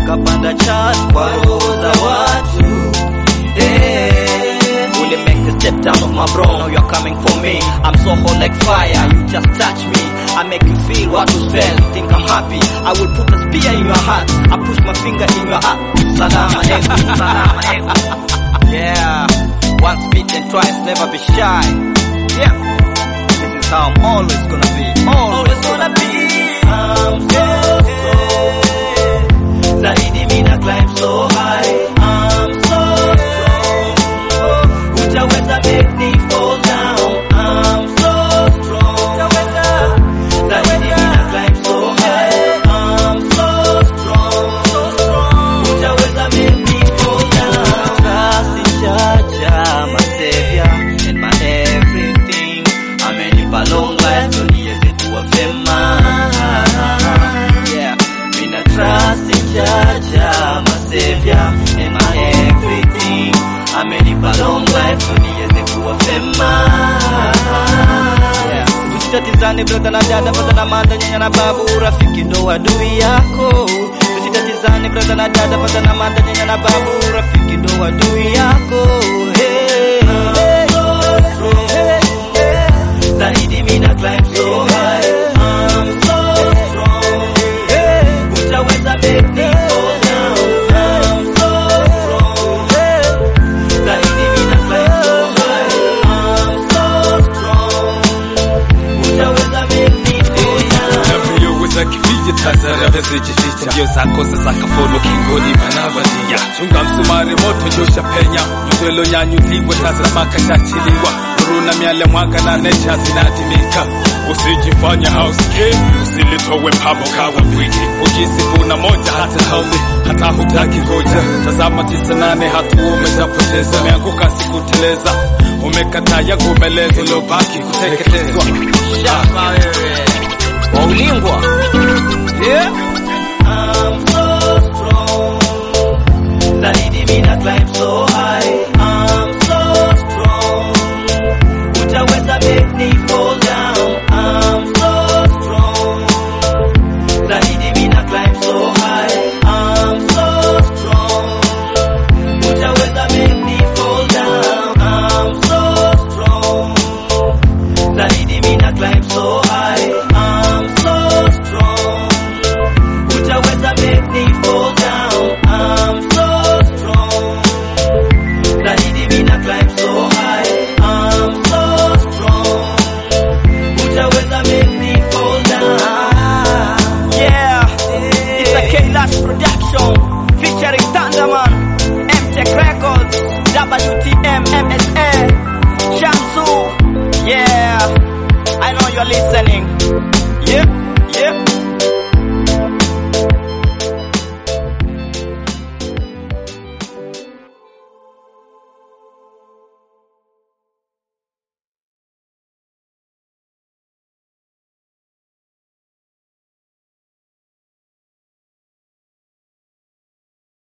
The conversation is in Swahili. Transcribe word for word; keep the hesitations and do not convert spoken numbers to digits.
nikapanda chart kwa roho za watu. Hey, will you make the step down of my bro? Now you're coming for me. I'm so hot like fire, you just touch me. I make you feel what you felt. Think I'm happy, I will put a spear in your heart. I push my finger in your heart. Salam alaikum, salam alaikum. Yeah, once bitten, twice, never be shy. Yeah, this is how I'm always gonna be. Always gonna be. I'm so strong. Zaidi mina climb so high. I'm so strong. Utaweza make me fall down. I'm so strong. Utaweza. Zaidi mina climb so high. I'm so strong. So strong. Utaweza make me fall down. Trust in Jaja, my savior and my everything. Amenipa long life, so niweze kuwa fema. Yeah, mina trust in Jaja, my savior and my everything. Amenipa long life, so niweze kuwa fema. Yeah, tusitatizane brother na dada, brother na manda, nyanya na babu, rafiki ndo adui yako. Tusitatizane brother na dada, brother na manda, nyanya na babu, rafiki ndo adui yako. Hey, hey, hey, hey. Zaidi mina climb so high. I'm so strong. Hey, utaweza make me fall down. I'm so strong. Hey, zaidi mina climb so high. I'm so strong. Utaweza make me fall down. Navyoweza kivije tazara vesijificha. Ndio zako sasa kafono kingoni manabadia. Chunga msumari moto josha penya. Nyutelo nyanyuliwa tazama kashachiliwa. Uruna miale mwanga na necha zinatimika. Usijifanya hausikii, usilitowe pabo kawa mwiki. Ukisifu na moja hata haumi, hata hutaki ngoja. Tazama tisa nane hatu umeshapoteza. Umeanguka sikuteleza, umekataa ya kumeleza. Lobaki kuteketezwa. Shaka wewe. Waulimu